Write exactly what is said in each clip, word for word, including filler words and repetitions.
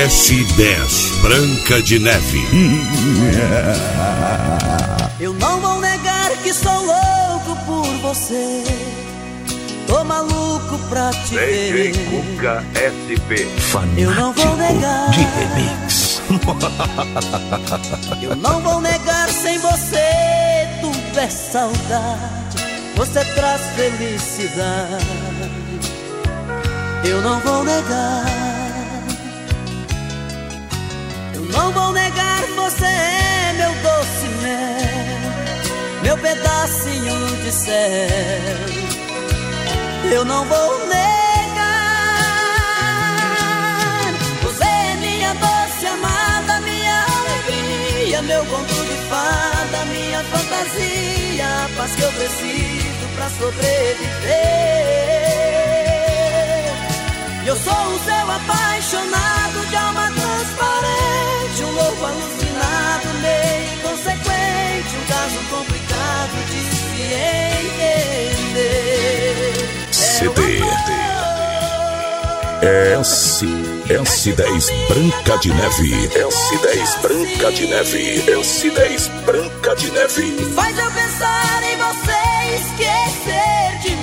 S dez Branca de Neve. Eu não vou negar que sou louco por você. Tô maluco pra te ver. D J Cuca S P. Eu não vou negar de remix. Eu não vou negar, sem você tudo é saudade. Você traz felicidade. Eu não vou negar. Eu não vou negar, você é meu doce mel, meu pedacinho de céu. Eu não vou negar. Você é minha doce amada, minha alegria, meu conto de fada, minha fantasia, a paz que eu preciso pra sobreviver. Eu sou o seu apaixonado, de alma transparente, um louco alucinado, meio inconsequente, um caso complicado de se entender. C D S S dez Branca de Neve. S dez Branca de Neve. S dez Branca de Neve. Que faz eu pensar em você e esquecer de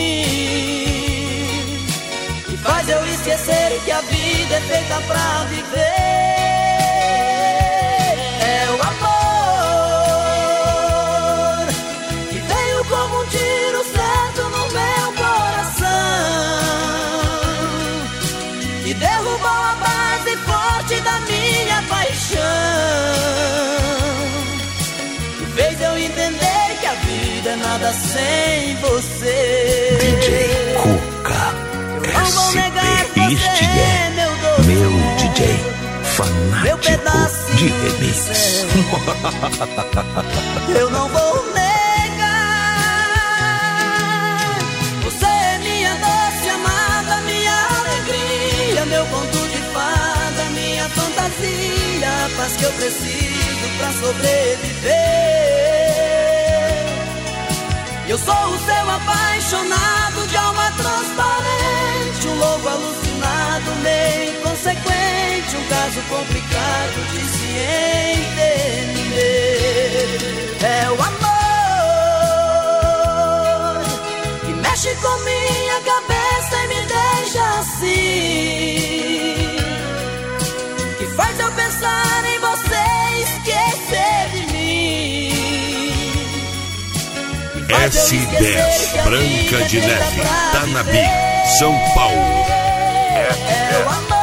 mim. Que faz eu esquecer que a vida é feita pra viver. É o amor que veio como um tiro certo no meu que derrubou a base forte da minha paixão, que fez eu entender que a vida é nada sem você. D J Cuca S P. Este é meu, doce, meu D J fanático de remix. Eu não vou negar. Você é minha doce amada, minha alegria, meu conto de fada, minha fantasia, a paz que eu preciso pra sobreviver. Eu sou o seu apaixonado, de alma transparente, um louco alucinado, meio inconsequente, um caso complicado de se entender. É o amor que mexe com minha cabeça e me deixa assim, que faz eu pensar em você e esquecer de mim. S dez Branca de Neve, Tanabi, São Paulo. É o amor